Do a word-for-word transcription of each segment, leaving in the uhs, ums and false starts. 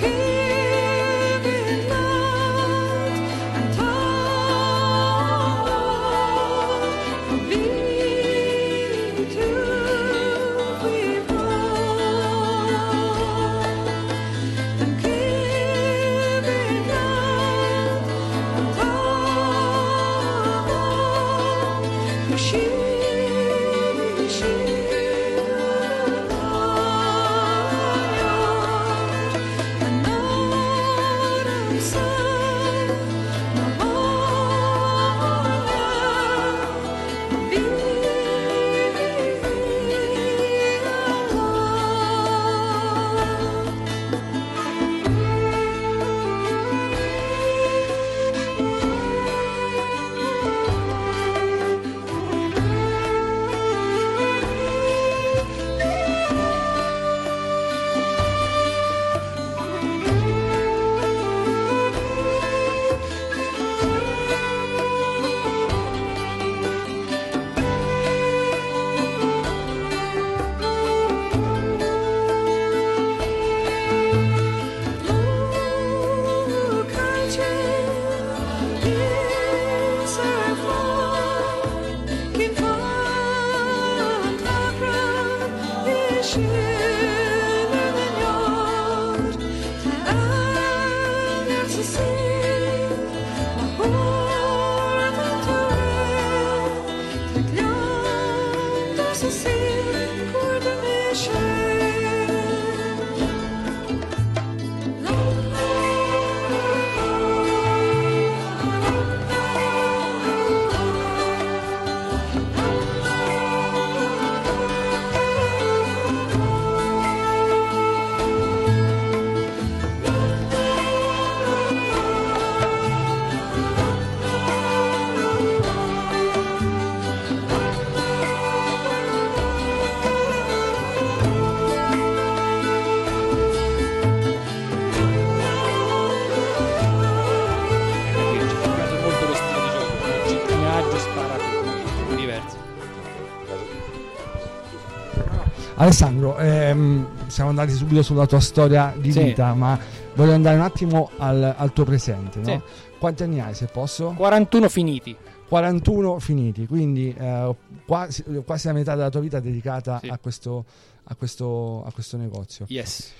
Alessandro, ehm, siamo andati subito sulla tua storia di Sì. vita, ma voglio andare un attimo al, al tuo presente, no? Sì. Quanti anni hai, se posso? quarantuno finiti. quarantuno finiti, quindi eh, quasi, quasi la metà della tua vita dedicata Sì. a, questo, a, questo, a questo negozio. Yes.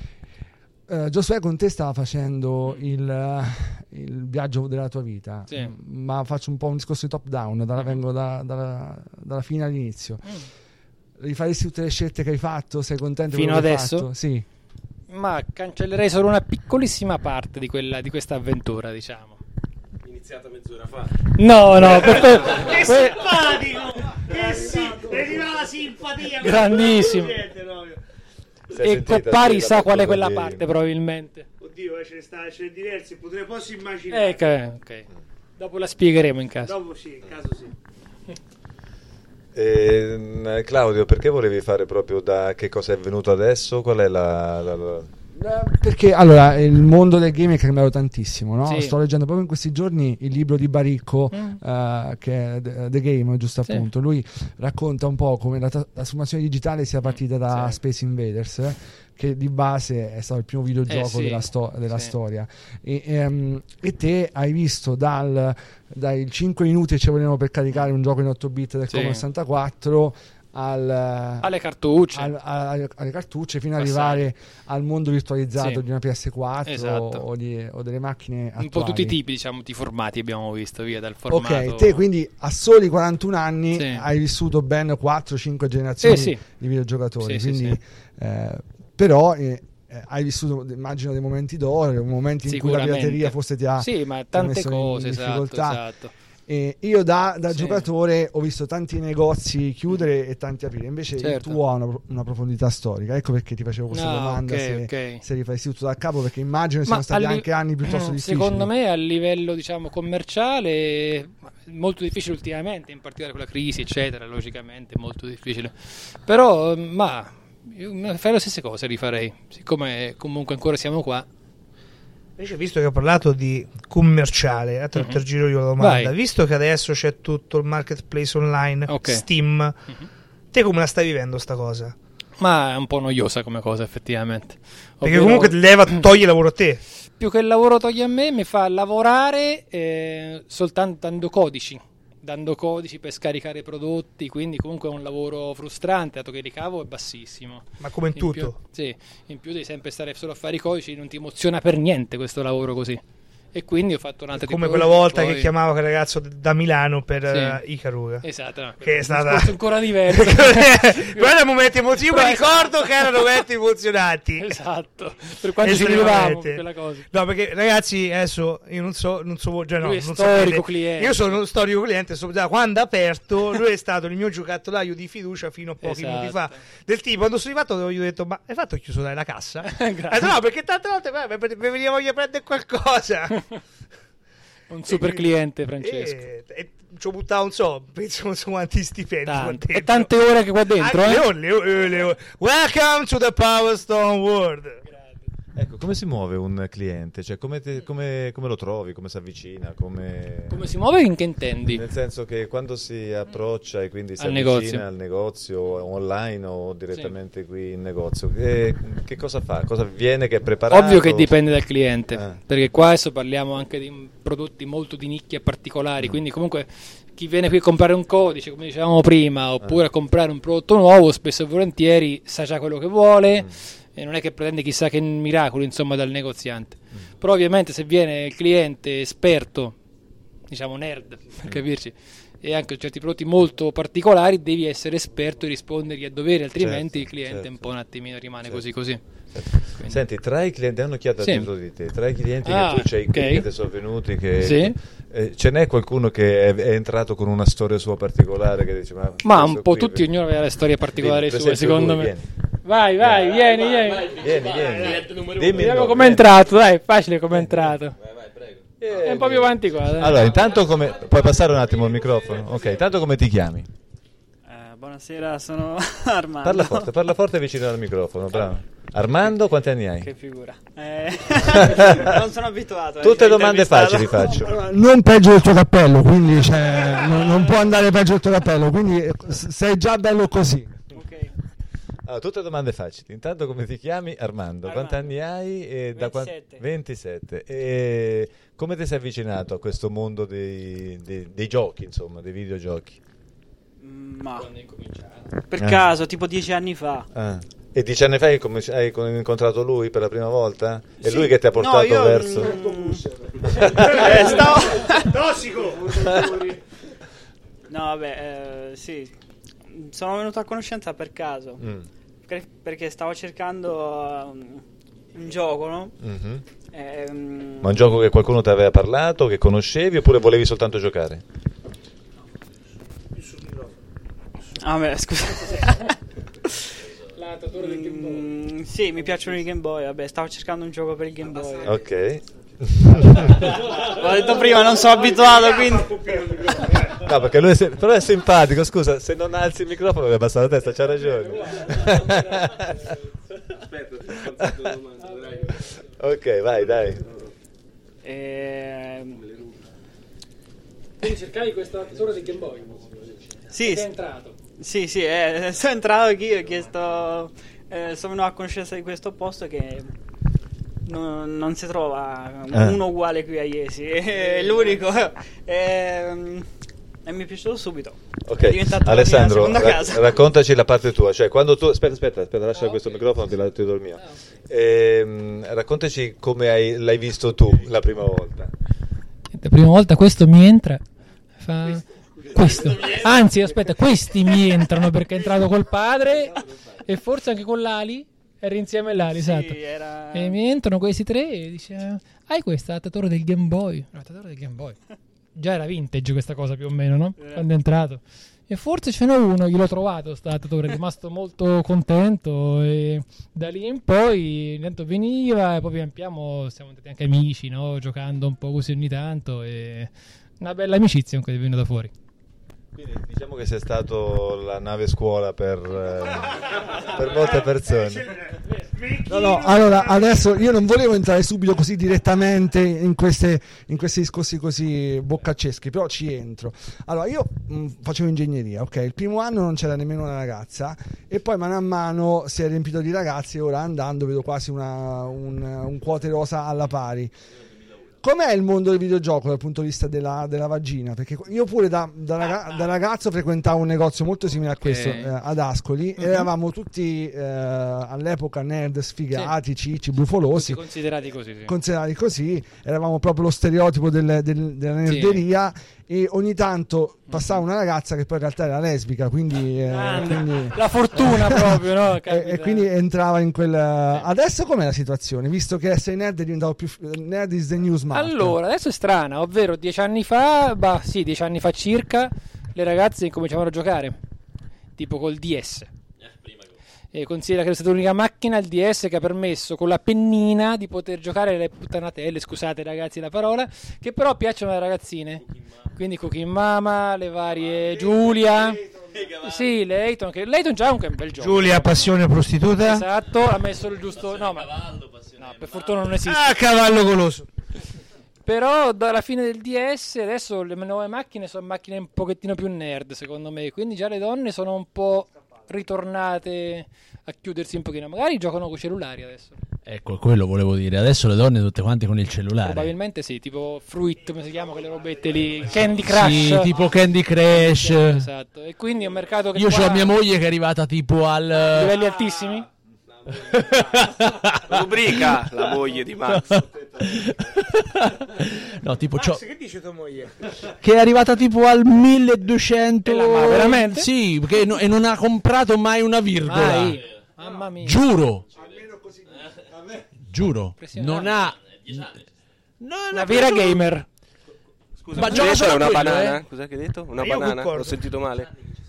Uh, Giosuè con te stava facendo il, uh, il viaggio della tua vita, Sì. ma faccio un po' un discorso di top down, dalla, vengo da, dalla, dalla fine all'inizio. Mm. Rifaresti tutte le scelte che hai fatto? Sei contento di Fino quello che hai adesso? fatto? Sì. Ma cancellerei solo una piccolissima parte di quella di questa avventura, diciamo. Iniziata mezz'ora fa. No, no, per, per, Che per- simpatico! Che sì! Arriva la simpatia! Grandissimo. Niente, proprio. Sei e sentita, Coppari sì, sa la qual è quella battuta di- parte, probabilmente. Oddio, eh, ce ne sta, ce ne diversi, potrei posso immaginare. Eh, ok, ok. Dopo la spiegheremo in caso. Dopo sì, in caso sì. Eh, Claudio, perché volevi fare proprio da che cosa è venuto adesso? Qual è la... la- la- Eh, Perché allora il mondo del gaming è cambiato tantissimo, no? Sì. Sto leggendo proprio in questi giorni il libro di Baricco, Mm. eh, che è The The Game, giusto Sì. appunto. Lui racconta un po' come la tra- trasformazione digitale sia partita da Sì. Space Invaders, eh, che di base è stato il primo videogioco Eh, sì. della, sto- della Sì. storia. E, ehm, e te hai visto dal, dai cinque minuti che ci volevano per caricare un gioco in otto bit del Sì. Commodore sessantaquattro al, Alle cartucce. al- al- alle cartucce fino ad Passare. arrivare al mondo virtualizzato Sì. di una P S quattro Esatto. o, di- o delle macchine attuali. Un po' tutti i tipi, diciamo, di formati abbiamo visto, via dal formato. Ok, te quindi a soli quarantuno anni Sì. hai vissuto ben quattro cinque generazioni Sì, sì. di videogiocatori, Sì, sì, quindi, eh, però eh, eh, hai vissuto, immagino, dei momenti d'oro, momenti in cui la Sicuramente. pirateria forse ti ha, Sì, ma ti ha tante messo in cose, esatto, difficoltà. esatto. E io da, da Sì. giocatore ho visto tanti negozi chiudere e tanti aprire, invece Certo. il tuo ha una, una profondità storica, ecco perché ti facevo questa No, domanda, ok, se, ok. se rifaresti tutto da capo, perché immagino siano Ma stati a li- anche anni piuttosto difficili. Secondo me a livello, diciamo, commerciale molto difficile ultimamente, in particolare con la crisi, eccetera, logicamente molto difficile. Però ma io farei le stesse cose, rifarei, siccome comunque ancora siamo qua. Invece, visto che ho parlato di commerciale, a te Mhm. te giro io la domanda. Vai. Visto che adesso c'è tutto il marketplace online, Ok. Steam, Mhm. te come la stai vivendo sta cosa? Ma è un po' noiosa come cosa, effettivamente. Perché Ovvero, comunque leva, toglie lavoro a te. più che il lavoro toglie a me, mi fa lavorare eh, soltanto dando codici. Dando codici per scaricare prodotti, quindi comunque è un lavoro frustrante, dato che il ricavo è bassissimo. Ma come in In più, tutto. sì, in più devi sempre stare solo a fare i codici, non ti emoziona per niente questo lavoro così. E quindi ho fatto un'altra Come tipologia, quella volta poi- che chiamavo quel ragazzo da Milano per Sì. eh, Icaruga. Esatto, no, Che è un stata- discorso ancora diverso. Quello è un momento emotivo. Però Mi è- ricordo che erano momenti emozionanti. Esatto, per quanto ci Estremamente. ridevamo per quella cosa. No, perché ragazzi, adesso io non so, non so, cioè no, Lui è non storico sapete. cliente. Io sono uno storico cliente, so- da quando ha aperto, lui è stato il mio giocattolaio di fiducia fino a pochi Esatto. minuti fa. Del tipo, quando sono arrivato, gli ho detto: "Ma hai fatto chiusura la cassa?" Ha Grazie. detto, no, perché tante volte beh, mi veniva voglia di prendere qualcosa. Un super cliente, Francesco. E, e ci ho buttato, non so, penso non so quanti stipendi. qua Tante. dentro. E tante ore che qua dentro, Ah, eh? Leone, Leone, Leone. Welcome to the Power Stone World. Ecco, come si muove un cliente? Cioè, come, te- come- come lo trovi? Come si avvicina? Come... Come si muove? In che intendi? Nel senso che quando si approccia e quindi si Al avvicina negozio. al negozio online o direttamente qui in negozio, che, che cosa fa? Cosa viene che è preparato? Ovvio che dipende dal cliente, Ah. perché qua adesso parliamo anche di prodotti molto di nicchia particolari, quindi comunque chi viene qui a comprare un codice, come dicevamo prima, oppure a comprare un prodotto nuovo, spesso e volentieri sa già quello che vuole e non è che pretende chissà che miracolo, insomma, dal negoziante. Però ovviamente se viene il cliente esperto, diciamo nerd, per capirci, e anche certi prodotti molto particolari, devi essere esperto e rispondergli a dovere, altrimenti Certo, il cliente certo. un po' un attimino rimane Certo. così così. Quindi- Senti, tra i clienti, hanno un'occhiata Sì. dentro di te, tra i clienti Ah, che tu c'hai qui, ok. che ti sono venuti, che, Sì. eh, ce n'è qualcuno che è, è entrato con una storia sua particolare che dice, ma, Ma questo un po' qui- tutti, ognuno aveva le storie particolari Dimmi, sue, per esempio secondo lui, me. vieni. Vai, vai, vieni, vieni. Vieni, vieni. Dimmi il Vediamo nome, com'è vieni. entrato, dai, facile com'è entrato. Vieni. È un po' più avanti qua, dai. Allora, intanto come... Puoi passare un attimo il microfono? Ok, intanto come ti chiami? Eh, buonasera, sono Armando. Parla forte, parla forte vicino al microfono, bravo. Armando, quanti anni hai? Che figura. Eh, non sono abituato. a Tutte essere domande intervistato. facili faccio. Non peggio del tuo cappello, quindi cioè, non, non può andare peggio del tuo cappello, quindi eh, s- sei già bello così. Ok. Allora, tutte domande facili. Intanto come ti chiami? Armando. Quanti anni hai? E da quan- ventisette. ventisette. E come ti sei avvicinato a questo mondo dei, dei- dei giochi, insomma, dei videogiochi? Mm, Ma per Eh. caso, tipo dieci anni fa. Ah. E dieci anni fa hai, com- hai con- incontrato lui per la prima volta? È Sì. lui che ti ha No, portato io, verso... mm, eh, stavo... Tossico. No, vabbè, eh, sì. Sono venuto a conoscenza per caso. Mm. Per- perché stavo cercando um, un gioco, no? Mhm. Ehm, Ma un gioco che qualcuno ti aveva parlato, che conoscevi, oppure volevi soltanto giocare? Ah, beh, scusa. L'attatore del Game Boy. Mm, sì, mi piacciono i Game Boy. Vabbè, stavo cercando un gioco per il Game Boy. Ok. L'ho detto prima, non sono abituato, quindi. No, perché lui è, se- però è simpatico, scusa, se non alzi il microfono mi abbassa la testa, c'ha ragione. Aspetta, ti ho fatto una domanda, dai. Ok, vai, dai. Ehm, Quindi cercavi questo attatore del Game Boy? sì, Ed è sì, entrato. sì, sì, eh, sono entrato anch'io, ho chiesto. Eh, sono venuto a conoscenza di questo posto che non, non si trova Eh. uno uguale qui a Iesi. È l'unico. Ehm, E mi è piaciuto subito. È Ok, diventato Alessandro, la mia seconda ra- casa. raccontaci la parte tua, cioè quando tu... Aspetta, aspetta, aspetta, lascia questo microfono, ti, la- ti do il mio. Ehm, raccontaci come hai- l'hai visto tu la prima volta. La prima volta questo mi entra. Fa... Questo. Anzi, aspetta, questi mi entrano perché è entrato col padre e forse anche con l'Ali. Era insieme l'Ali, esatto. Sì, era... E mi entrano questi tre e dice: hai questo adattatore del Game Boy? L'adattatore del Game Boy. Già era vintage questa cosa più o meno, no? Quando è entrato. E forse ce n'è uno, gliel'ho trovato questo adattatore, è rimasto molto contento e da lì in poi intanto veniva e poi pian piano siamo diventati anche amici, no? Giocando un po' così ogni tanto e una bella amicizia comunque è venuta fuori. Quindi diciamo che sei stato la nave scuola per, eh, per molte persone. No, no, allora adesso io non volevo entrare subito così direttamente in, queste, in questi discorsi così boccacceschi, però ci entro. Allora io mh, facevo ingegneria, ok? Il primo anno non c'era nemmeno una ragazza e poi mano a mano si è riempito di ragazzi e ora andando vedo quasi una, un, un quote rosa alla pari. Com'è il mondo del videogioco dal punto di vista della, della vagina? Perché io pure da, da, raga, da ragazzo frequentavo un negozio molto simile a questo, Okay. eh, ad Ascoli, Mhm. e eravamo tutti eh, all'epoca nerd sfigati, cicci, brufolosi, Tutti considerati così, sì. considerati così, eravamo proprio lo stereotipo del- del- della nerderia, e ogni tanto passava una ragazza che poi in realtà era lesbica, quindi, eh, Ah, quindi- la fortuna proprio, no? e, Capita. e quindi entrava in quel... Adesso com'è la situazione? Visto che essere nerd è diventato più... Nerd is the new smart. Allora, adesso è strana, ovvero dieci anni fa, bah sì, dieci anni fa circa, le ragazze incominciavano a giocare, tipo col D S. E considera che è stata l'unica macchina, il D S, che ha permesso con la pennina di poter giocare le puttanatelle, scusate ragazzi la parola, che però piacciono alle ragazzine. Quindi Cooking Mama, le varie Giulia, sì, Layton, che Layton già è un bel gioco. Giulia, passione prostituta. Esatto, ha messo il giusto... No, ma... no, per fortuna non esiste. Ah, cavallo goloso. Però dalla fine del D S adesso le nuove macchine sono macchine un pochettino più nerd secondo me, quindi già le donne sono un po' ritornate a chiudersi un pochino, magari giocano con i cellulari adesso. Ecco, quello volevo dire. Adesso le donne tutte quante con il cellulare. Probabilmente sì, tipo Fruit, come si chiama quelle robette lì, Candy Crush. Sì, tipo Candy Crush. Esatto, e quindi è un mercato che Io qua ho mia moglie che è arrivata tipo al... livelli altissimi. Rubrica la moglie di Max. No, tipo c'ho... che dice tua moglie? che è arrivata tipo al milleduecento. E la- ma veramente? Sì, che no- e non ha comprato mai una virgola. Mai. Mamma mia. Giuro. Giuro. Impressionante. Non ha... No, Una no, vera proprio- gamer. Scusa, Ma ma gioca gioca solo una quello, banana? eh? Cos'è che hai detto? Una Io banana? concordo. Ho sentito male?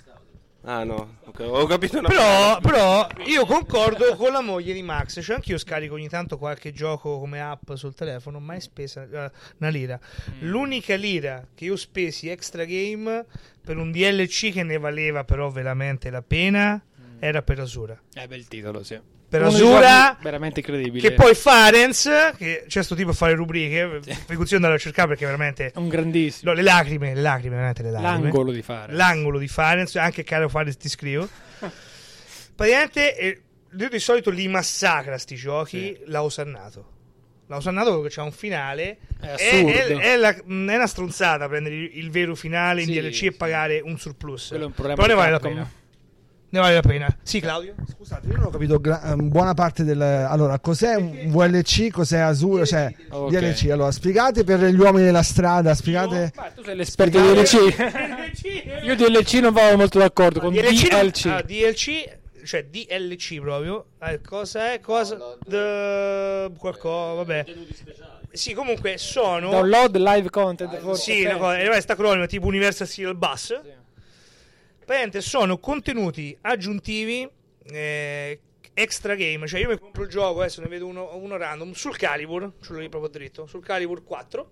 Ah no, ok, ho capito una Però, però io concordo con la moglie di Max, cioè anch'io scarico ogni tanto qualche gioco come app sul telefono, mai spesa eh, una lira. L'unica lira che io spesi extra game per un D L C che ne valeva però veramente la pena era per Asura. È bel titolo, sì. Per Uno dei Asura, giochi veramente incredibile. che poi Farenz, che c'è sto tipo a fare rubriche, per cui andare a cercare perché veramente... È un grandissimo. No, le lacrime, le lacrime, veramente le lacrime. L'angolo di fare. L'angolo di Farenz, anche caro Farenz ti scrivo. Praticamente eh, lui di solito li massacra sti giochi, l'ha osannato. L'ha osannato perché c'ha un finale. È È, assurdo. è- è la- mh, è una stronzata prendere il, il vero finale in Sì, D L C sì. e pagare un surplus. Quello è un problema Però ne di vale la Capcom. pena. Ne vale la pena. Sì, Claudio? Scusate, io non ho capito gra- ehm, buona parte del... Allora, cos'è un V L C, cos'è Asura, cioè Ok. D L C? Allora, spiegate per gli uomini della strada, spiegate... Ma tu sei l'esperto di D L C. Io D L C non vado molto d'accordo con D L C, D L C. ah, D L C, cioè D L C proprio. Eh, cosa è? Cosa? The... Qualcosa, vabbè. Sì, comunque sono... Download live content. forse, Sì, una cosa, eh, sta acronimo tipo Universal Serial Bus. Praticamente sono contenuti aggiuntivi eh, extra game. Cioè io mi compro il gioco, adesso ne vedo uno, uno random sul Calibur, ce l'ho lì proprio dritto, sul Calibur quattro.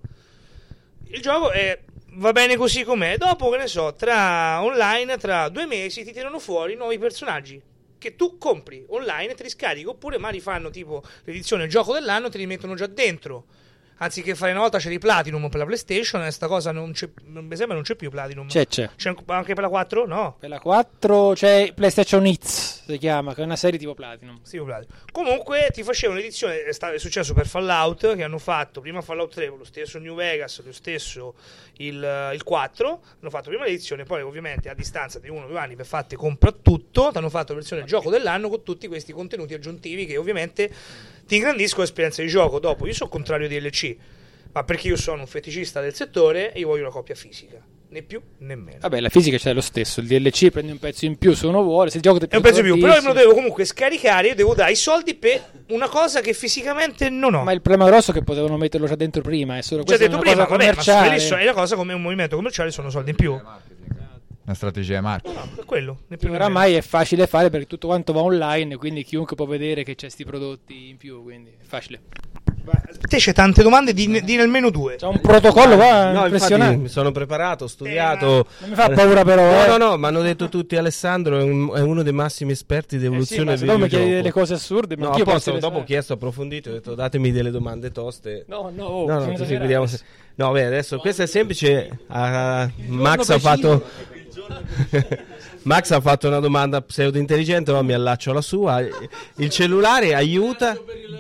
Il gioco è, va bene così com'è. Dopo, che ne so, tra online, tra due mesi ti tirano fuori nuovi personaggi che tu compri online e te li scarichi, oppure magari fanno tipo l'edizione gioco dell'anno e te li mettono già dentro. Anziché fare una volta c'è di Platinum per la PlayStation, e sta cosa non c'è, non mi sembra non c'è più Platinum. C'è, c'è. C'è anche per la quattro? No. Per la quattro c'è PlayStation Hits, si chiama, che è una serie tipo Platinum. Sì, Platinum. Comunque ti facevano un'edizione, è, sta- è successo per Fallout, che hanno fatto prima Fallout tre, lo stesso New Vegas, lo stesso il, il quattro, hanno fatto prima l'edizione, poi ovviamente a distanza di uno o due anni per fatti compra tutto, ti hanno fatto la versione gioco dell'anno con tutti questi contenuti aggiuntivi che ovviamente ti ingrandiscono l'esperienza di gioco. Dopo, io sono contrario ai D L C, ma perché io sono un feticista del settore e io voglio una copia fisica, né più né meno. Vabbè, la fisica c'è lo stesso, il D L C prendi un pezzo in più se uno vuole, se il gioco ti È un pezzo in più, però io me lo tantissimo. devo comunque scaricare, io devo dare i soldi per una cosa che fisicamente non ho. Ma il problema grosso è che potevano metterlo già dentro prima, è solo Già questa è detto una prima, cosa vabbè, ma commerciale. bellissimo, è la cosa come un movimento commerciale, sono soldi in più. Una strategia di marketing. No, è quello. Né più né Oramai è facile fare perché tutto quanto va online, quindi chiunque può vedere che c'è sti prodotti in più, quindi è facile. meno. Te c'è tante domande, di, di almeno due. C'è un protocollo qua No, impressionante. infatti mi sono preparato, ho studiato. Non mi fa paura però. No, eh. no, no, mi hanno detto tutti Alessandro è, un- è uno dei massimi esperti di Eh sì, evoluzione ma del se no mi videogioco. chiedi delle cose assurde, ma No, anch'io a posto, posso le dopo ho sai. chiesto approfondito, ho detto datemi delle domande toste. No, no, oh, No, no, non così esagerare. vediamo se... No, beh, adesso questo è semplice. Ah, Max ha preciso. fatto Max ha fatto una domanda pseudo intelligente, ma mi allaccio alla sua. Il cellulare aiuta?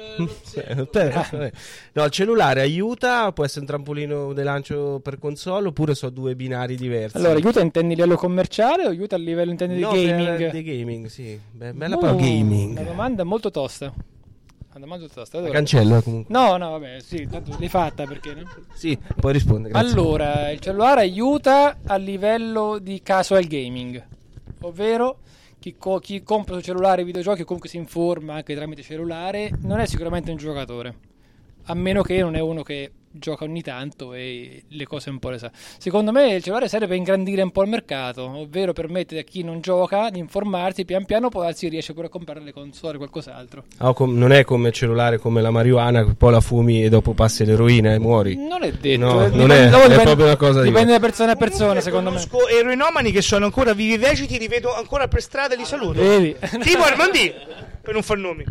No, il cellulare aiuta, può essere un trampolino di lancio per console oppure sono due binari diversi? Allora, aiuta intendi a livello commerciale o aiuta a livello intendi No, di per- gaming? di gaming, sì. Be- bella Uh, parola gaming. Una domanda molto tosta. Una domanda tosta. La Allora- cancello eh, comunque. No, no, vabbè, sì, tanto l'hai fatta perché no? Sì, puoi rispondere. grazie. Allora, il cellulare aiuta a livello di casual gaming, ovvero chi, co- chi compra sul cellulare videogiochi o comunque si informa anche tramite cellulare non è sicuramente un giocatore, a meno che non è uno che gioca ogni tanto e le cose un po' le sa. Secondo me il cellulare serve per ingrandire un po' il mercato, ovvero permette a chi non gioca di informarsi, pian piano può darsi riesce pure a comprare le console o qualcos'altro. Ah, com- non è come il cellulare, come la marijuana, che poi la fumi e dopo passi l'eroina e muori. Non è detto, No, eh, non dipende- è- dopo è dipende- proprio una cosa dipende diversa. da persona a persona, secondo me. Conosco eroinomani che sono ancora vivi e vegeti, li vedo ancora per strada e li saluto. Vedi? Tipo Armandi, per non far nomi.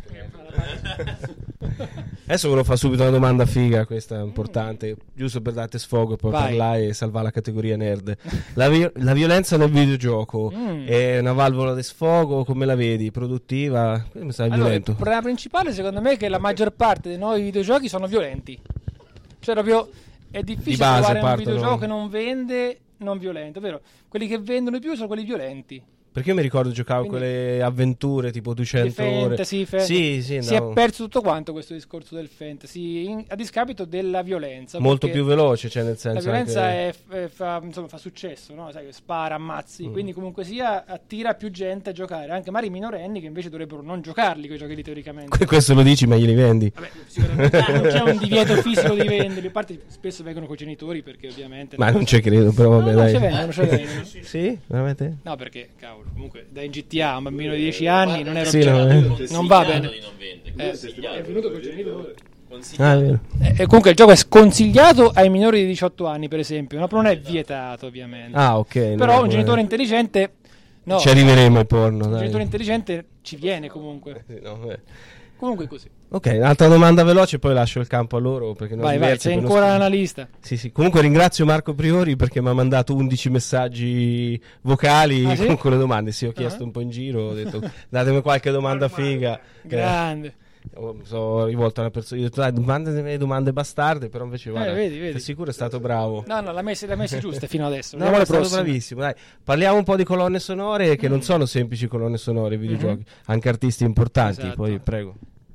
Adesso ve lo fa subito una domanda figa, questa è importante, giusto per date sfogo e poi Vai. parlare e salvare la categoria nerd. La, vi- la violenza nel videogioco Mm. è una valvola di sfogo, come la vedi? Produttiva? Come sai, Allora, violento? il problema principale secondo me è che la maggior parte dei nuovi videogiochi sono violenti. Cioè proprio è difficile Di base trovare un partono- videogioco che non vende non violento, ovvero quelli che vendono di più sono quelli violenti. Perché io mi ricordo giocavo Quindi- quelle avventure tipo duecento Di ore. fantasy, fantasy. Sì, sì, Si è andavo- perso tutto quanto questo discorso del fantasy in- a discapito della violenza. molto perché più veloce, cioè nel senso la violenza anche- è, è- fa, insomma, fa successo, no? Sai, che spara, ammazzi, Mm. quindi comunque sia attira più gente a giocare, anche magari minorenni che invece dovrebbero non giocarli quei giochi lì teoricamente. Questo lo dici ma glieli vendi. Vabbè, sicuramente non c'è un divieto fisico di venderli, a parte spesso vengono con i genitori perché ovviamente Ma non ci credo, però No, vabbè no, dai. ci vengono, ci vengono. Sì? Veramente? No, perché cavolo, comunque da in G T A un bambino di dieci anni non era Sì, un no, gioco- eh. non va bene. Non vende. Eh, è venuto con i genitori. Ah, è vero. Eh, e comunque il gioco è sconsigliato ai minori di diciotto anni, per esempio, no? Però non è vietato, ovviamente. Ah, ok. Però no, un eh. genitore intelligente no, Ci arriveremo al porno, un dai. genitore intelligente ci viene comunque. Sì, no, eh. Comunque così. Ok, un'altra domanda veloce, poi lascio il campo a loro. Perché ne ho Vai, vai, diverse sei per non ancora sp- analista. Sì, sì. Comunque ringrazio Marco Priori perché mi ha mandato undici messaggi vocali Ah, sì? con, con le domande. Sì, ho chiesto Ah. un po' in giro, ho detto datemi qualche domanda figa. Grande. Eh, oh, mi sono rivolto a una persona, io ho detto dai, domande, domande bastarde, però invece guarda, Eh, vedi, vedi. sei sicuro è stato bravo. No, no, l'ha messa, l'ha messa giusta fino adesso. No, Andiamo è alle stato prossime. bravissimo. Dai. Parliamo un po' di colonne sonore che Mm. non sono semplici colonne sonore, i videogiochi, Mhm. anche artisti importanti. Esatto. Poi prego.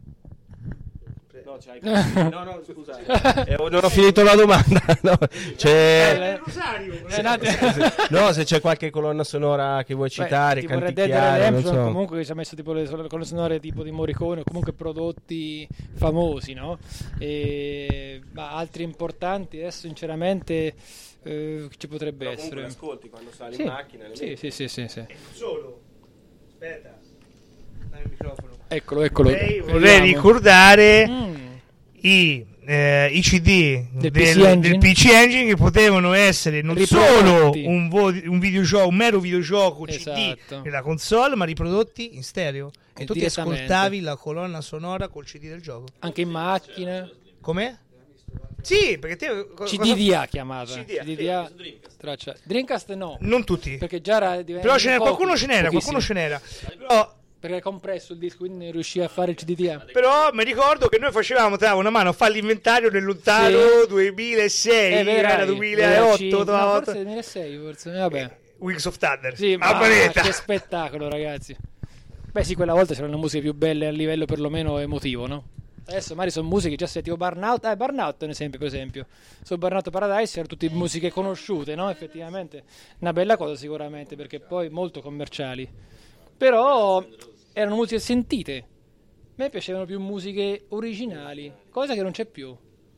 No, no, scusa. Eh, non ho finito la domanda. No, c'è... Eh, un attimo. no, se c'è qualche colonna sonora che vuoi Beh, citare, tipo Red Dead canticchiare, non Redemption so. comunque ci ha messo tipo le sol- colonne sonore tipo di Morricone o comunque prodotti famosi, no? E, ma altri importanti adesso sinceramente eh, ci potrebbe essere. ascolti quando sali Sì. in macchina. Sì, sì, sì, sì, sì. Non solo. Aspetta. Dai il microfono. Eccolo, eccolo. Vorrei, vorrei Vediamo. ricordare Mm. i, eh, i C D Del del, P C del Engine. P C Engine che potevano essere non Riprodotti. solo un, vo- un videogioco, un mero videogioco C D Esatto. nella console, ma riprodotti in stereo. E tu ti Direttamente. ascoltavi la colonna sonora col C D del gioco. Anche in macchina. Com'è? Sì, perché te co- C D cosa- D A chiamata. C D A, C D D A traccia. Dreamcast no. Non tutti. Perché già era diventa Però ce n'era, pochi, qualcuno ce n'era, pochissimi. qualcuno ce n'era. Però Perché è compresso il disco, quindi non riusciva a fare il C D D A. Però mi ricordo che noi facevamo tra una mano a fare l'inventario nel lontano Sì. duemilasei, Eh, vedrai, era duemilaotto, duemilacinque, no, duemilaotto. forse duemilasei, forse. Vabbè. Wings of Thunder. Sì, a ma manetta. che spettacolo, ragazzi. Beh, sì, quella volta c'erano le musiche più belle a livello perlomeno emotivo, no? Adesso magari sono musiche già se tipo Burnout, eh, Burnout è un esempio, per esempio. Su Burnout Paradise erano tutte musiche conosciute, no? Effettivamente una bella cosa sicuramente, perché poi molto commerciali. Però erano musiche sentite. A me piacevano più musiche originali, cosa che non c'è più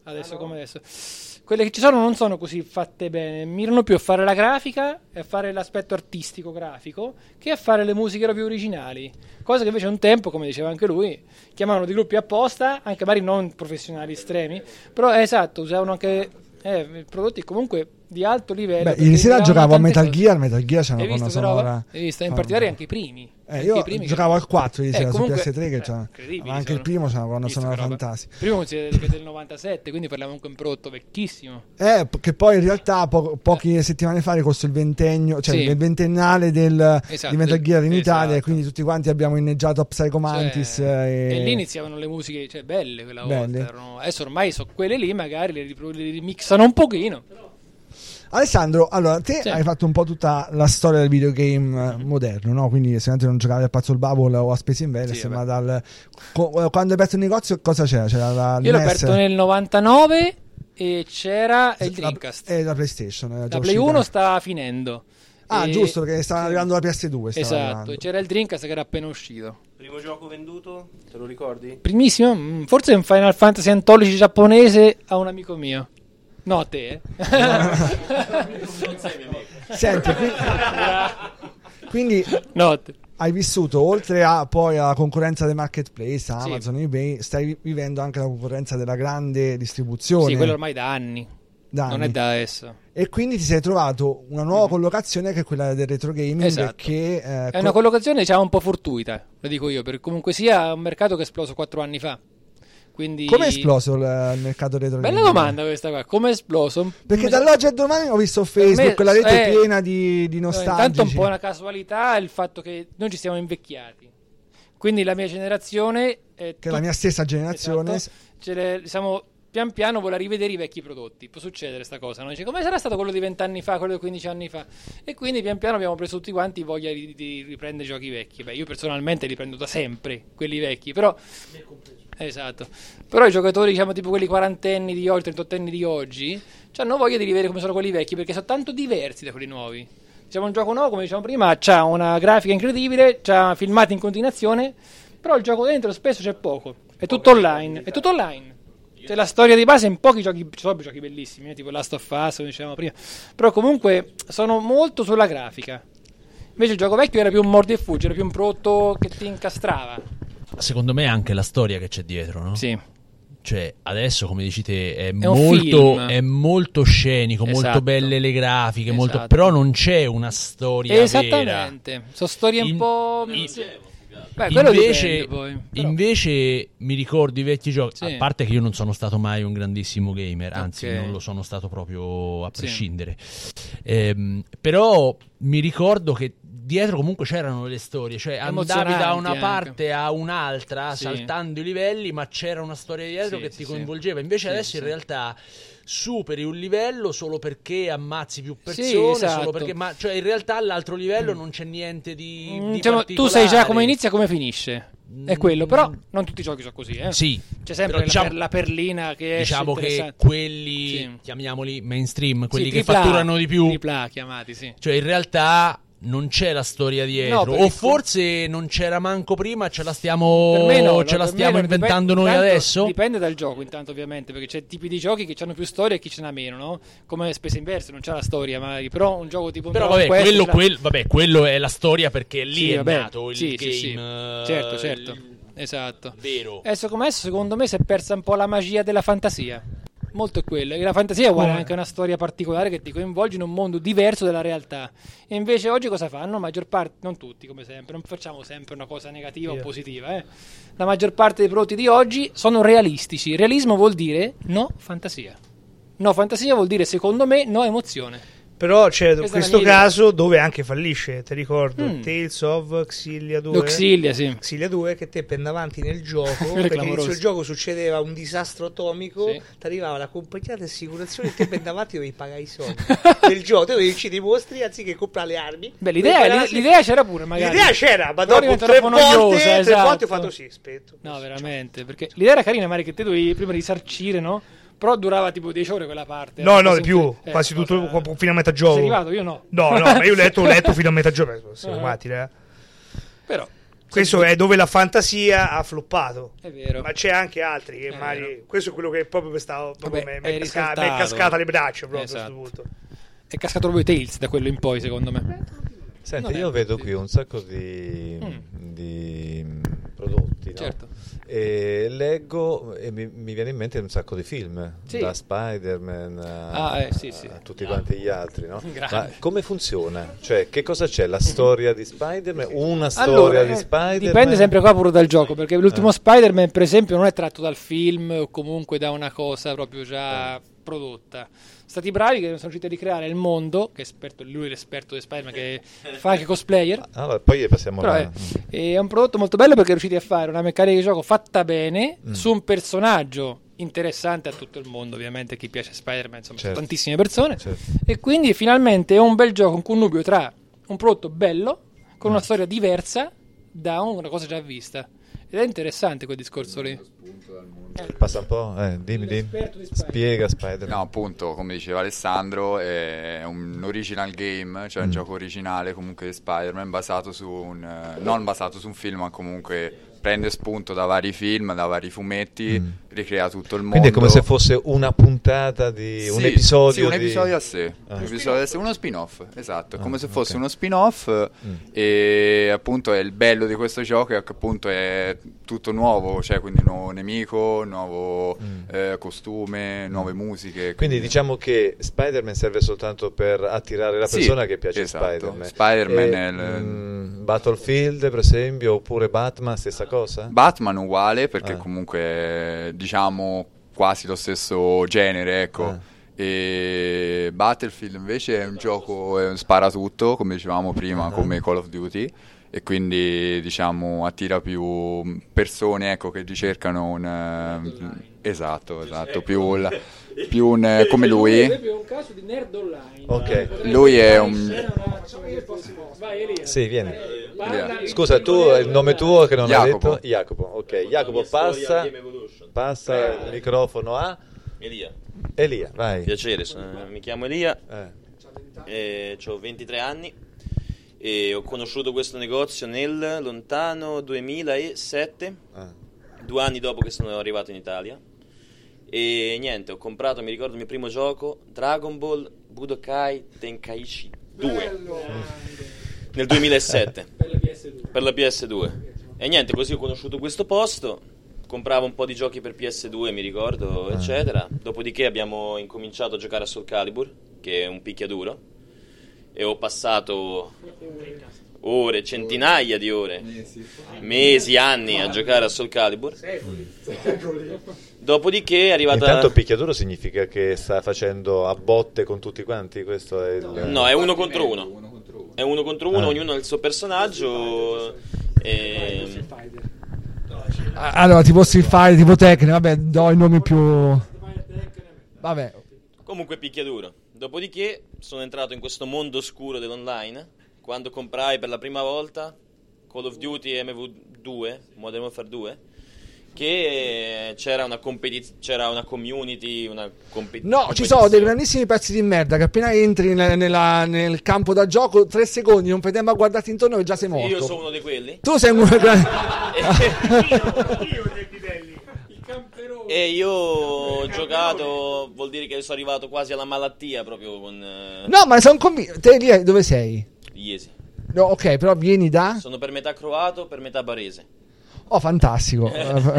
adesso come adesso. Quelle che ci sono non sono così fatte bene, mirano più a fare la grafica e a fare l'aspetto artistico grafico che a fare le musiche proprio originali, cosa che invece un tempo, come diceva anche lui, chiamavano di gruppi apposta, anche magari non professionali estremi, però è esatto, usavano anche eh, prodotti comunque di alto livello. Beh, ieri sera miravano giocavo a tante Metal cose. Gear, Metal Gear c'è una Hai colonna visto, però? sonora. Hai visto? In Ah, particolare anche i primi. Eh, Anche io i primi giocavo che- al quattro ieri Eh, sera comunque- su P S tre che eh, c'ha, incredibili ma anche sono. il primo c'è una colonna Visto sonora che roba. fantastica. Il primo considerato che è del novantasette, quindi parliamo comunque di un prodotto vecchissimo. Eh, p- che poi in realtà po- poche settimane fa ricorso il ventennio, cioè Sì. il ventennale del, Esatto, di Metal Gear in esatto. Italia, e quindi tutti quanti abbiamo inneggiato a Psycho Mantis. Cioè, eh, e lì iniziavano le musiche, cioè belle quella Belle. volta. Erano, adesso ormai sono quelle lì, magari le, ripro- le remixano un pochino. Alessandro, allora te Sì. hai fatto un po' tutta la storia del videogame eh, moderno, no? Quindi sicuramente non giocavi a Puzzle Bubble o a Space Invaders, Sì, ma dal co- quando hai aperto il negozio cosa c'era? C'era la Io l'ho N E S? aperto nel novantanove e c'era il La- Dreamcast. e la PlayStation. era già La Play uscita. uno sta finendo. Ah, E- giusto, perché stava sì. arrivando la P S due. stava Esatto, arrivando. e c'era il Dreamcast che era appena uscito. Primo gioco venduto, te lo ricordi? Primissimo, mm, forse un Final Fantasy Anthology giapponese a un amico mio. No, a te, eh. Senti, qui- quindi No, a te. hai vissuto, oltre a poi alla concorrenza del marketplace, Amazon, eBay, stai vi- vivendo anche la concorrenza della grande distribuzione. Sì, quello ormai da anni. da Non anni. è da adesso. E quindi ti sei trovato una nuova collocazione che è quella del retro gaming. Esatto. Che, eh, È co- una collocazione, diciamo, un po' fortuita, lo dico io, perché comunque sia un mercato che è esploso quattro anni fa. Quindi... Come è esploso il, il mercato retro Bella gaming? domanda questa qua, come è esploso? Perché Me- dall'oggi a domani ho visto Facebook, me- quella rete eh, piena di, di No, nostalgici. intanto un po' una casualità il fatto che noi ci siamo invecchiati. Quindi la mia generazione... È Che è la mia stessa Esatto. generazione. Ce le, diciamo, pian piano vuole rivedere i vecchi prodotti. Può succedere sta cosa, no? Dice, come sarà stato quello di vent'anni fa, quello di quindici anni fa? E quindi pian piano abbiamo preso tutti quanti voglia di, di riprendere giochi vecchi. Beh, io personalmente li prendo da sempre, quelli vecchi, però... Esatto. Però i giocatori, diciamo, tipo quelli quarantenni di oggi, trentottenni di oggi, hanno voglia di rivedere come sono quelli vecchi, perché sono tanto diversi da quelli nuovi. Diciamo, un gioco nuovo, come dicevamo prima, c'ha una grafica incredibile, c'ha filmati in continuazione, però il gioco dentro spesso c'è poco. È tutto online, è tutto online. Cioè la storia di base in pochi giochi, ci sono giochi bellissimi, eh, tipo Last of Us, come dicevamo prima, però comunque sono molto sulla grafica. Invece il gioco vecchio era più un mordi e fuggi, era più un prodotto che ti incastrava. Secondo me anche la storia che c'è dietro, no? Sì. Cioè, adesso, come dici te, è, un molto, film. è molto scenico, molto Esatto. belle le grafiche, molto- Esatto. però non c'è una storia vera. Esattamente. Sono storie un In- po'... in- Beh, quello invece, dipende poi. Però- invece mi ricordo i vecchi giochi, Sì. a parte che io non sono stato mai un grandissimo gamer, anzi Ok. non lo sono stato proprio a Sì. prescindere. Ehm, però mi ricordo che dietro comunque c'erano le storie, cioè andavi da Emozionanti una anche. parte a un'altra Sì. saltando i livelli, ma c'era una storia dietro Sì, che sì, ti sì. coinvolgeva. Invece Sì, adesso sì. in realtà superi un livello solo perché ammazzi più Sì, persone, esatto. solo perché, ma cioè in realtà all'altro livello non c'è niente di, Mm, di diciamo, tu particolare. sai già come inizia e come finisce. È Mm. quello, però non tutti i giochi sono così, eh. Sì, C'è sempre però la, diciamo- per- la perlina che esce diciamo che interessante. quelli, Sì. chiamiamoli mainstream, quelli Sì, che tripla A, fatturano di più, tripla A chiamati, sì. cioè in realtà non c'è la storia dietro, No, per o il- forse non c'era manco prima, ce la stiamo, Per me no, ce no, la per me stiamo no, inventando dipende- noi intanto adesso? Dipende dal gioco, intanto, ovviamente, perché c'è tipi di giochi che hanno più storia e chi ce n'ha meno, no? Come Space Invaders non c'ha la storia, magari, però un gioco tipo un Però Dragon vabbè Quest quello, ce l'ha. quel- vabbè, quello è la storia perché lì Sì, è vabbè, nato il sì, game sì, sì. eh, Certo, certo. il- Esatto. vero. Adesso come adesso, secondo me, si è persa un po' la magia della fantasia. Molto è quello. E la fantasia vuole Come? anche una storia particolare che ti coinvolge in un mondo diverso dalla realtà. E invece oggi cosa fanno? Maggior parte, non tutti come sempre, non facciamo sempre una cosa negativa o positiva. Eh. La maggior parte dei prodotti di oggi sono realistici. Realismo vuol dire no fantasia. No fantasia vuol dire, secondo me, no emozione. Però c'è Questa è questo la mia idea. caso dove anche fallisce, ti ricordo, Mm. Tales of Xillia due. L'Oxilia, sì. Xillia due che te per avanti nel gioco, Quello è perché clamoroso. all'inizio del gioco succedeva un disastro atomico, Sì. ti arrivava la compagnia di assicurazione e te per avanti dovevi pagare i soldi del gioco, te dovevi uccidere i mostri anziché comprare le armi. Beh, dovevi l'idea, pagare- l'idea c'era pure, magari. L'idea c'era, ma Però dopo diventa tre troppo volte, noiosa, tre esatto. volte ho fatto sì, aspetta. No, veramente, perché l'idea era carina, magari che te dovevi prima risarcire, no? Però durava tipo dieci ore quella parte. No, era no, quasi di più, incre- eh, quasi tutto cosa- fino a metà Sei gioco. arrivato? Io no. No, no, ma io ho letto, ho letto fino a metà gioco, siamo Ah. matti, eh. Però Questo è dove la fantasia ha floppato. È vero. Ma c'è anche altri che È magari... vero. Questo è quello che proprio stavo proprio Vabbè, mi è è cascata, risaltato. m'è cascata le braccia proprio Esatto. a questo punto. È cascato proprio Tales da quello in poi, secondo me. Senti, Non è io vedo così. qui un sacco di, Mm. di mm, prodotti, no? Certo. E leggo e mi, mi viene in mente un sacco di film, Sì. da Spider-Man a, Ah, eh, sì, sì. a tutti quanti gli altri, no? Grande. Ma come funziona? Cioè, che cosa c'è? La storia di Spider-Man? Una storia Allora, di eh, Spider-Man? dipende sempre qua pure dal gioco, perché l'ultimo Eh. Spider-Man, per esempio, non è tratto dal film o comunque da una cosa proprio già Eh. prodotta. Sono stati bravi che sono riusciti a ricreare il mondo, che è esperto, lui è l'esperto di Spider-Man, che fa anche cosplayer. Allora, poi passiamo Però là. è, è un prodotto molto bello perché è riusciti a fare una meccanica di gioco fatta bene Mm. su un personaggio interessante a tutto il mondo, ovviamente chi piace Spider-Man, insomma, Certo. tantissime persone. Certo. E quindi finalmente è un bel gioco, un connubio tra un prodotto bello con una storia diversa da una cosa già vista. Ed è interessante quel discorso lì. Passa un po', eh, dimmi, dimmi. L'esperto di Spider-Man. Spiega Spider-Man. No, appunto, come diceva Alessandro, è un original game, cioè un Mm. gioco originale comunque di Spider-Man, basato su un eh, non basato su un film, ma comunque prende spunto da vari film, da vari fumetti, Mm. ricrea tutto il mondo. Quindi è come se fosse una puntata di Sì, un episodio sì, un di- episodio a sé, Ah. un episodio a sé, uno spin-off, esatto, è come Ah, se fosse ok. uno spin-off Mm. e appunto è il bello di questo gioco è che appunto è tutto nuovo, cioè quindi nuovo nemico, nuovo Mm. eh, costume, nuove musiche. Quindi diciamo che Spider-Man serve soltanto per attirare la Sì, persona che piace esatto. Spider-Man. Spider-Man E, è il- mm, Battlefield, per esempio, oppure Batman, stessa cosa? Batman uguale perché Ah. comunque è, diciamo quasi lo stesso genere, ecco. Ah. E Battlefield invece è un gioco è un sparatutto, come dicevamo prima, Ah. come Call of Duty, e quindi diciamo attira più persone, ecco, che ricercano un eh, esatto, esatto, più, la- più un eh, come lui. è un caso di nerd online. Ok. Lui è un Vai Elia. Sì, vieni. Elia. Scusa, tu il nome tuo che non Jacopo. hai detto? Jacopo. Ok, Jacopo passa, passa il microfono a Elia, Elia, vai. piacere, sono- mi chiamo Elia, Eh. ho ventitré anni e ho conosciuto questo negozio nel lontano duemilasette, Ah. due anni dopo che sono arrivato in Italia. E niente, ho comprato, mi ricordo il mio primo gioco, Dragon Ball Budokai Tenkaichi due nel duemilasette Per la P S due. per la P S due. E niente, così ho conosciuto questo posto, compravo un po' di giochi per P S due, mi ricordo, eccetera. Dopodiché abbiamo incominciato a giocare a Soul Calibur, che è un picchiaduro, e ho passato ore, centinaia di ore, mesi, anni a giocare a Soul Calibur. Dopodiché è arrivata... Intanto picchiaduro significa che sta facendo a botte con tutti quanti, questo è il... No, è uno contro uno. È uno contro uno, Ah. ognuno ha il suo personaggio. E... Ah, Allora, tipo Street Fighter, tipo Tekken, vabbè, do i nomi più... Vabbè, Comunque picchiaduro. Dopodiché sono entrato in questo mondo oscuro dell'online quando comprai per la prima volta Call of Duty M V due, Modern Warfare due, che c'era una competiz- c'era una community, una compe- no, ci sono dei grandissimi pezzi di merda che appena entri ne- nella- nel campo da gioco, tre secondi, non fai tempo a guardarti intorno e già sei morto. Io sono uno di quelli. Tu sei uno dei grandi... E io ho giocato, vuol dire che sono arrivato quasi alla malattia proprio con eh, No, ma sono convinto... Te lì dove sei? Iesi. No, ok, però vieni da... Sono per metà croato, per metà barese. Oh, fantastico.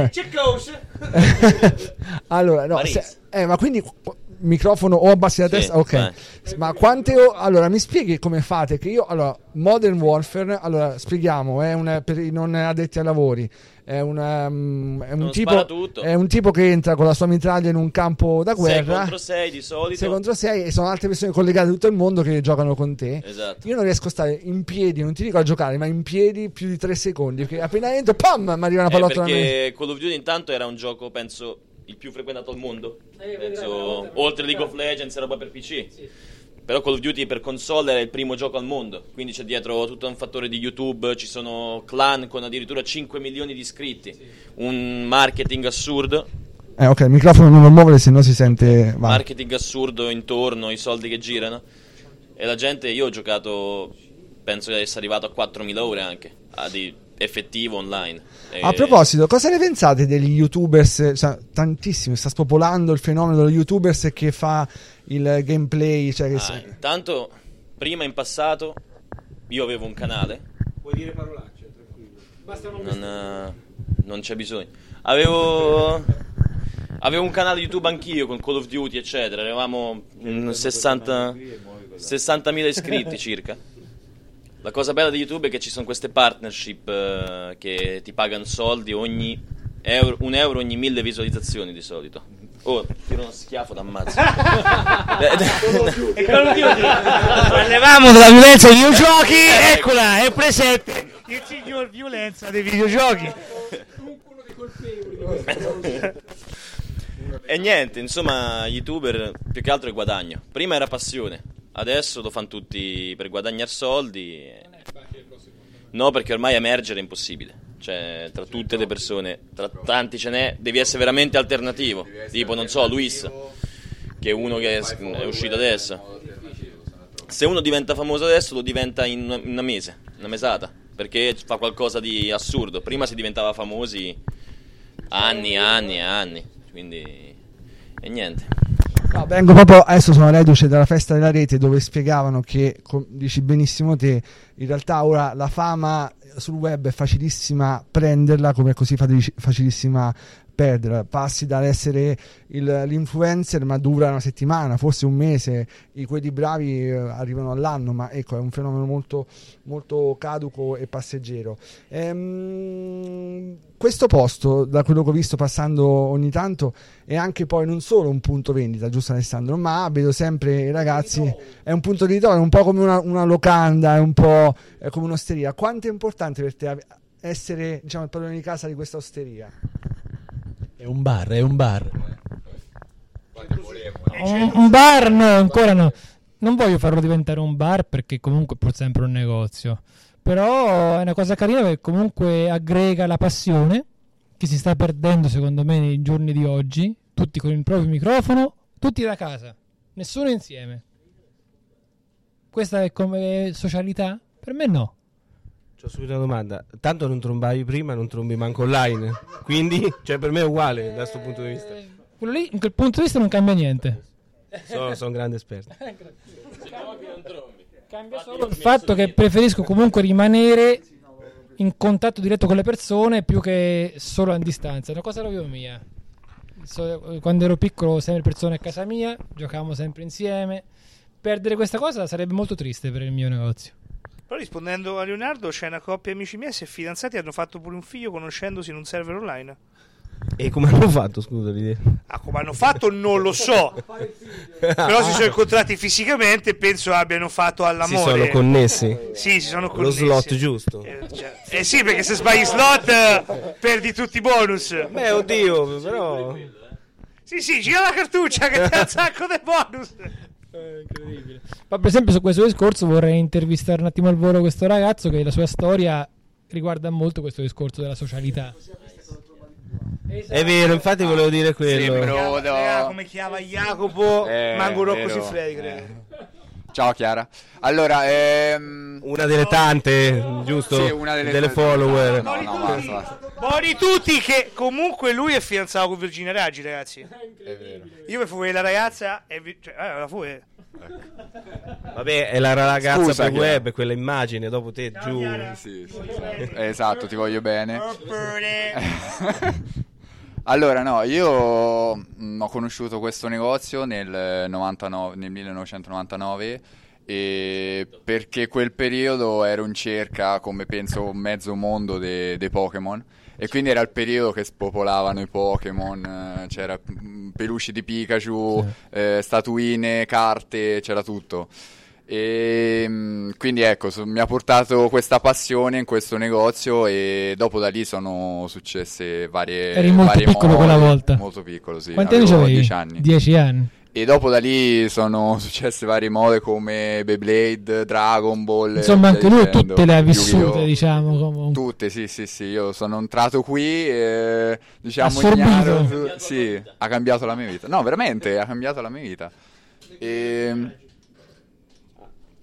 Allora, no, Barese. se- eh, ma quindi qu- microfono o abbassi la Sì, testa? Ok. vai. Ma quante o- allora mi spieghi come fate? Che io allora Modern Warfare, allora spieghiamo, è un per i non addetti ai lavori. È un, um, è un Non tipo spara tutto. è un tipo che entra con la sua mitraglia in un campo da sei guerra. contro sei di solito. sei contro sei e sono altre persone collegate da tutto il mondo che giocano con te. Esatto. Io non riesco a stare in piedi, non ti dico a giocare, ma in piedi più di tre secondi. Perché appena entro, pam! Mi arriva una Eh, pallottola. nella- perché Call of Duty intanto era un gioco, penso, il più frequentato al mondo. Penso, oltre League of Legends e roba per P C. Però Call of Duty per console era il primo gioco al mondo. Quindi c'è dietro tutto un fattore di YouTube, ci sono clan con addirittura cinque milioni di iscritti. Un marketing assurdo. Eh, ok, il microfono non lo muovere, se no si sente. Vai. Marketing assurdo intorno, i soldi che girano. E la gente, io ho giocato, penso di essere arrivato a quattromila ore anche. A di effettivo online. A E- proposito, cosa ne pensate degli youtubers? Cioè, tantissimo, sta spopolando il fenomeno dello youtubers che fa il gameplay. Cioè che Ah, si- intanto, prima in passato io avevo un canale. Puoi dire parolacce, tranquillo. Non, eh, non c'è bisogno. Avevo avevo un canale YouTube anch'io con Call of Duty, eccetera. Eravamo mm, sessanta sessantamila iscritti circa. La cosa bella di YouTube è che ci sono queste partnership eh, che ti pagano soldi ogni euro, un euro ogni mille visualizzazioni di solito. Oh, tiro uno schiaffo d'ammazzo. E Call of Duty. Parlavamo della violenza dei videogiochi, eccola, è presente il signor violenza dei videogiochi. E niente, insomma, youtuber più che altro è guadagno. Prima era passione, adesso lo fanno tutti per guadagnare soldi. No, perché ormai emergere è impossibile. Cioè, tra tutte le persone, tra tanti ce n'è, devi essere veramente alternativo. Tipo, non so, Luis, che è uno che è, è uscito adesso. Se uno diventa famoso adesso, lo diventa in una, in una mese, una mesata, perché fa qualcosa di assurdo. Prima si diventava famosi anni, anni e anni. Quindi, e niente. No, vengo proprio adesso, sono reduce dalla festa della rete dove spiegavano che, com- dici benissimo te, in realtà ora la fama sul web è facilissima prenderla come è così faci- facilissima perderla. Passi dall'essere il, l'influencer, ma dura una settimana, forse un mese, i quelli bravi eh, arrivano all'anno, ma ecco, è un fenomeno molto, molto caduco e passeggero. Ehm, questo posto, da quello che ho visto passando ogni tanto, è anche poi non solo un punto vendita, giusto Alessandro, ma vedo sempre i ragazzi, è un punto di ritrovo, è un po' come una, una locanda, è un po' è come un'osteria. Quanto è importante per te essere, diciamo, il padrone di casa di questa osteria? È un bar, è un bar. Un, un bar no, ancora no. Non voglio farlo diventare un bar perché comunque è pur sempre un negozio. Però è una cosa carina perché comunque aggrega la passione che si sta perdendo secondo me nei giorni di oggi. Tutti con il proprio microfono, tutti da casa, nessuno insieme. Questa è come socialità? Per me no. C'ho subito una domanda. Tanto non trombavi prima, non trombi manco online. Quindi, cioè per me è uguale da questo punto di vista. Quello lì, in quel punto di vista non cambia niente. Sono, sono un grande esperto. Cambia solo il fatto che preferisco comunque rimanere in contatto diretto con le persone più che solo a distanza. È una cosa proprio mia. So, quando ero piccolo, sempre persone a casa mia, giocavamo sempre insieme. Perdere questa cosa sarebbe molto triste per il mio negozio. Però rispondendo a Leonardo, c'è una coppia amici miei, si è fidanzati e hanno fatto pure un figlio conoscendosi in un server online. E come hanno fatto, scusa, l'idea? Ah, come hanno fatto non lo so. Però si sono incontrati fisicamente e penso abbiano fatto all'amore. Si sono connessi? Sì, si sono Lo connessi. slot giusto? Eh, cioè, eh sì, perché se sbagli slot eh, perdi tutti i bonus. Beh, oddio, però... Sì, sì, gira la cartuccia che ti ha un sacco di bonus. È incredibile. Ma per esempio su questo discorso vorrei intervistare un attimo al volo questo ragazzo che la sua storia riguarda molto questo discorso della socialità. È vero, infatti volevo dire quello. Sembro da- Come chiama Jacopo, Eh, manco Rocco vero. Siffredi, credo. Ciao Chiara. Allora, ehm... Una delle tante, giusto? Sì, una delle, delle follower. No, no, basta, basta. Buoni tutti che comunque lui è fidanzato con Virginia Raggi, ragazzi. È vero. Io mi fui la ragazza e vi- cioè, eh, la fu eh. Vabbè, è la ragazza Scusa, per Chiara. web, quella immagine, dopo te giù. Sì, sì, esatto. Esatto, ti voglio bene. Allora, no, io mh, ho conosciuto questo negozio nel, novantanove, nel millenovecentonovantanove e perché quel periodo ero in cerca, come penso mezzo mondo, dei de Pokémon, e quindi era il periodo che spopolavano i Pokémon, eh, c'era mh, peluche di Pikachu, eh, statuine, carte, c'era tutto. E mh, quindi ecco, so- mi ha portato questa passione in questo negozio e dopo da lì sono successe varie Eri molto varie piccolo mode. quella volta. Molto piccolo, sì. Quanti anni avevo avevi? dieci anni. dieci anni. E dopo da lì sono successe varie mode come Beyblade, Dragon Ball. Insomma, e anche via lui dicendo, tutte le ha vissute, Yu-Gi-Oh! diciamo. Comunque. Tutte, sì, sì, sì. Io sono entrato qui e diciamo Assorbito. ignaro su- sì, ha cambiato la mia vita. No, veramente, ha cambiato la mia vita. E...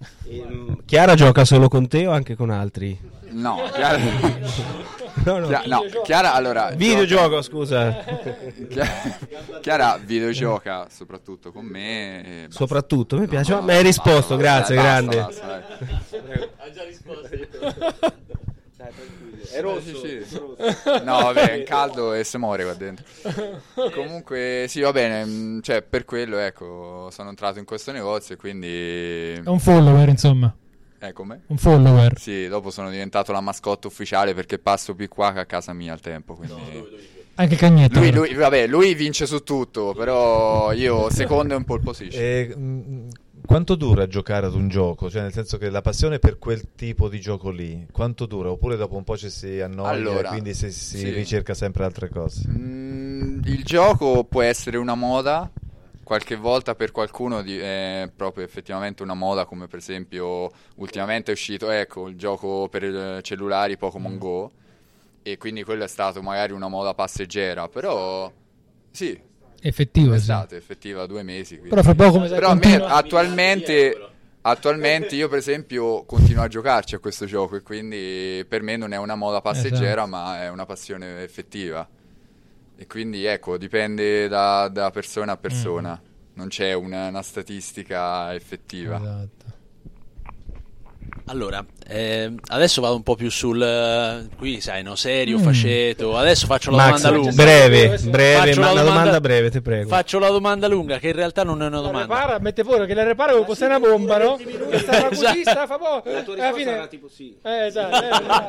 Chiara gioca solo con te o anche con altri? No, Chiara, no, no. Chiara, no, Chiara allora videogioco, gioca... scusa. Chiara, Chiara videogioca soprattutto con me. E soprattutto, mi piace, no, ma hai risposto, basta, grazie, basta, grande. Basta, basta, ha già risposto. Dai, tranquillo. È rosso. Sì, sì. No, vabbè, è in caldo e si muore qua dentro. Comunque, sì, va bene. Cioè, per quello, ecco, sono entrato in questo negozio e quindi. È un follower, insomma. Eh, come? Un follower. Sì, dopo sono diventato la mascotte ufficiale perché passo più qua che a casa mia al tempo. Quindi. No, anche Cagnetto. Lui, lui, vabbè, lui vince su tutto, però io secondo è un pole position. E, mh, quanto dura giocare ad un gioco? Cioè, nel senso che la passione per quel tipo di gioco lì, quanto dura? Oppure dopo un po' ci si annoia allora, e quindi si, si sì. ricerca sempre altre cose? Mm, il gioco può essere una moda. Qualche volta per qualcuno di, è proprio effettivamente una moda, come per esempio ultimamente è uscito, ecco, il gioco per i cellulari Pokémon mm. Go, e quindi quello è stato magari una moda passeggera, però sì, effettivo, è sì. stato effettiva due mesi. Quindi. Però fra poco come però a me attualmente, attualmente io per esempio continuo a giocarci a questo gioco e quindi per me non è una moda passeggera, esatto. ma è una passione effettiva. E quindi ecco, dipende da, da persona a persona, mm. non c'è una, una statistica effettiva. Esatto. Allora, eh, adesso vado un po' più sul... Qui sai, no, serio, mm. faceto. Adesso faccio la Max, domanda lunga. Breve, breve, faccio ma la una domanda, domanda breve, ti prego. Faccio la domanda lunga, che in realtà non è una domanda. La repara, mette fuori che la repara come fosse una bomba, no? Sta così, sta fa po'. La tua alla risposta fine... era tipo sì. Eh, esatto.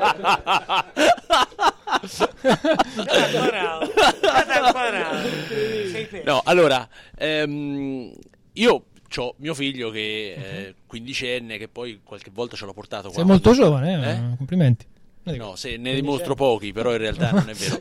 No, allora, ehm, io c'ho mio figlio che è quindicenne, che poi qualche volta ce l'ho portato qua. Sei molto quando... giovane, eh? eh? Complimenti. No, se ne dimostro pochi, però in realtà non è vero.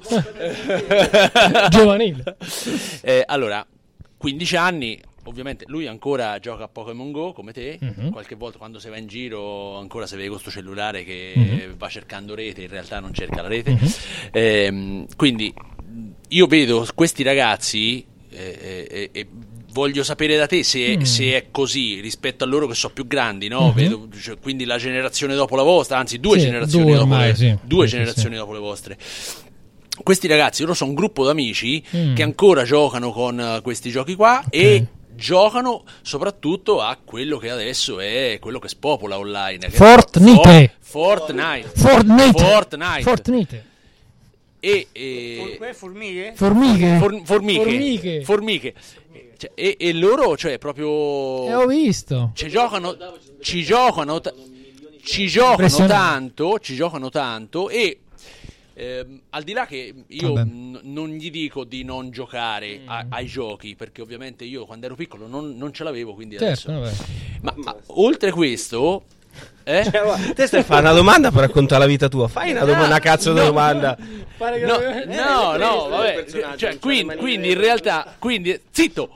Giovanile. Eh, allora, quindici anni, ovviamente lui ancora gioca a Pokémon Go come te, mm-hmm. qualche volta quando si va in giro ancora si vede con sto cellulare che mm-hmm. va cercando rete, in realtà non cerca la rete. Mm-hmm. Eh, quindi io vedo questi ragazzi eh, eh, eh, voglio sapere da te se, mm. se è così rispetto a loro che sono più grandi, no? Mm-hmm. Vedo, cioè, quindi la generazione dopo la vostra, anzi due sì, generazioni due dopo ormai, le, sì. due sì, generazioni sì. dopo le vostre. Questi ragazzi, loro sono un gruppo d'amici mm. che ancora giocano con uh, questi giochi qua okay. e giocano soprattutto a quello che adesso è quello che spopola online. Che Fortnite. For- Fortnite. Fortnite. Fortnite. Fortnite. E, e... For- formiche? Formiche. For- formiche. Formiche. Formiche. Cioè, e, e loro, cioè, proprio. E ho visto. Ci giocano. Ci giocano. Ta- ci giocano tanto. Ci giocano tanto. E. Ehm, al di là che io n- non gli dico di non giocare a- ai giochi, perché ovviamente io quando ero piccolo non, non ce l'avevo, quindi certo, adesso. Ma, ma oltre questo. Eh? Cioè, guarda, te stai fare una domanda per raccontare la vita tua. Fai una, dom- una cazzo di no. domanda. No, no, no, vabbè. Cioè, quindi, quindi in realtà, quindi zitto.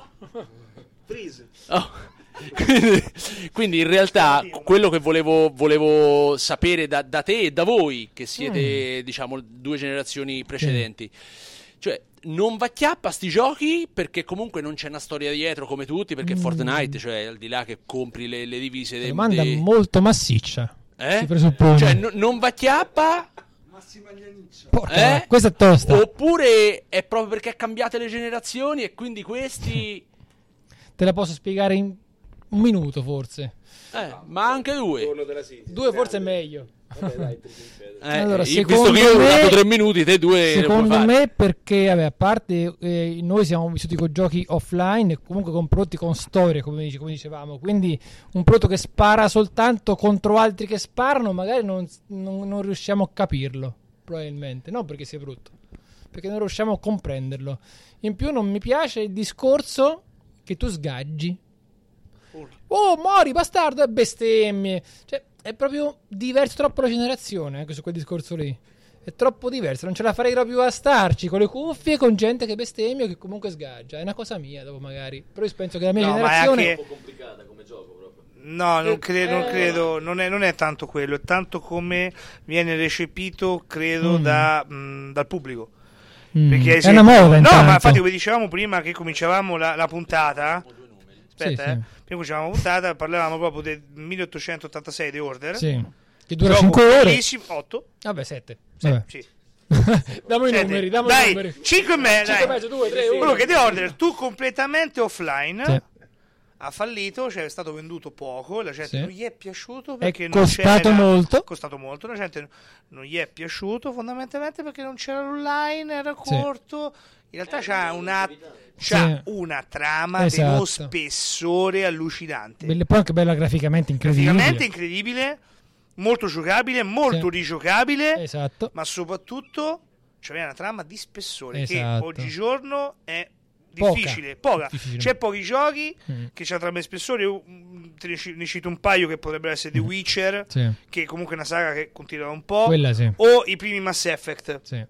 Oh. Quindi, quindi in realtà quello che volevo, volevo sapere da, da te e da voi, che siete mm. diciamo due generazioni precedenti, cioè non va chiappa sti giochi perché comunque non c'è una storia dietro come tutti, perché mm. Fortnite, cioè al di là che compri le, le divise dei, domanda dei... molto massiccia, eh? si presuppone, cioè n- non va chiappa. Porca, eh? questa è tosta. Oppure è proprio perché cambiate le generazioni e quindi questi te la posso spiegare in un minuto forse, eh, ma anche due due forse è meglio. Vabbè, dai, eh, allora, io, visto che io ho dato tre minuti, te due secondo me perché vabbè, a parte eh, noi siamo vissuti con giochi offline e comunque con prodotti con storie, come, dice, come dicevamo, quindi un prodotto che spara soltanto contro altri che sparano magari non, non, non riusciamo a capirlo, probabilmente, non perché sia brutto, perché non riusciamo a comprenderlo. In più non mi piace il discorso che tu sgaggi, oh mori bastardo, e bestemmie, cioè è proprio diverso, troppo la generazione anche su quel discorso lì, è troppo diverso, non ce la farei proprio a starci con le cuffie con gente che bestemmia o che comunque sgaggia, è una cosa mia dopo magari, però io penso che la mia no, generazione è anche... un po' complicata come gioco proprio. No, non credo, non, credo non, è, non è tanto quello, è tanto come viene recepito, credo, mm. da, mh, dal pubblico. Mm. Perché è una moda, no, intanto. ma infatti come dicevamo prima che cominciavamo la, la puntata, aspetta, Sì, eh. sì. Prima facevamo una puntata, parlavamo proprio del milleottocentottantasei The Order. Sì. Che dura Gioco cinque ore. bellissimo, otto. Vabbè, sette. Sì, Vabbè. sì. Dammi i Sette. numeri, dammi Dai, i numeri. cinque e mezzo, cinque dai. e mezzo, due, tre, uno. Quello che The Order, tu completamente offline, Sì. ha fallito, cioè è stato venduto poco, la gente Sì. non gli è piaciuto È perché non costato c'era, molto. costato molto, la gente non gli è piaciuto fondamentalmente perché non c'era l'online, era Sì. corto. In realtà c'ha una, c'ha Sì. una trama Esatto. di uno spessore allucinante. Belle- poi anche bella graficamente incredibile. Praticamente incredibile, molto giocabile, molto Sì. rigiocabile, Esatto. ma soprattutto c'aveva una trama di spessore Esatto. che oggigiorno è Poca. difficile, poca. Difficile. C'è pochi giochi Mm. che c'ha trama di spessore. Io, mm, te ne ci- ne cito un paio che potrebbero essere The Witcher, Sì. che comunque è una saga che continua da un po', Quella sì. o i primi Mass Effect. Sì.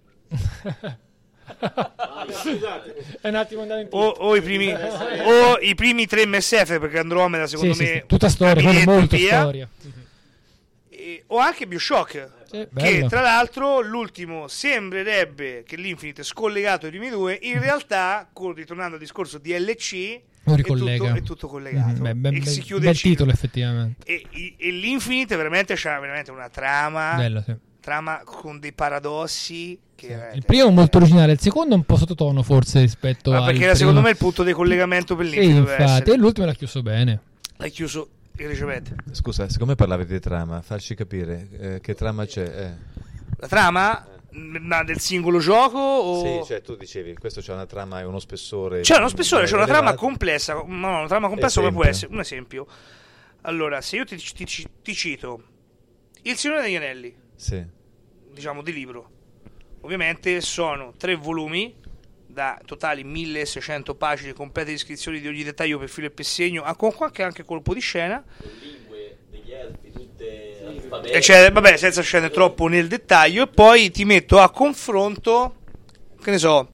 È un attimo andato in O, o, i primi, o i primi tre Mass Effect, perché Andromeda secondo Sì, sì, me sì. Tutta storia, quello gabinetto molto via. storia. E- o anche BioShock, Sì, che bello. tra l'altro l'ultimo sembrerebbe che l'Infinite è scollegato ai primi due, in realtà, con- ritornando al discorso D L C, Lo è ricollega. tutto, è tutto collegato. Mhm, beh, beh, e beh, si chiude bel il ciclo. titolo effettivamente. E, e- e l'Infinite veramente c'ha veramente una trama, Bello, sì. trama con dei paradossi che Sì. veramente- Il primo è molto originale, il secondo è un po' sottotono forse rispetto Ma al perché era primo. secondo me il punto di collegamento per Sì, l'Infinite doveva infatti, essere. e l'ultimo l'ha chiuso bene. L'hai chiuso il ricevente. Scusa, siccome parlavi di trama, farci capire eh, che trama c'è. Eh. La trama ma del singolo gioco o... Sì, cioè tu dicevi, questo c'è una trama e uno spessore. C'è uno spessore, c'è una trama elevato. complessa. No, no, una trama complessa come può Esempio. essere. Un esempio. Allora, se io ti, ti- ti cito Il Signore degli Anelli, Sì. diciamo di libro, ovviamente sono tre volumi da totali milleseicento pagine, complete descrizioni di ogni dettaglio per filo e per segno, ah, con qualche anche colpo di scena. lingue degli elfi, tutte E cioè, vabbè, senza scendere troppo nel dettaglio, e poi ti metto a confronto, che ne so,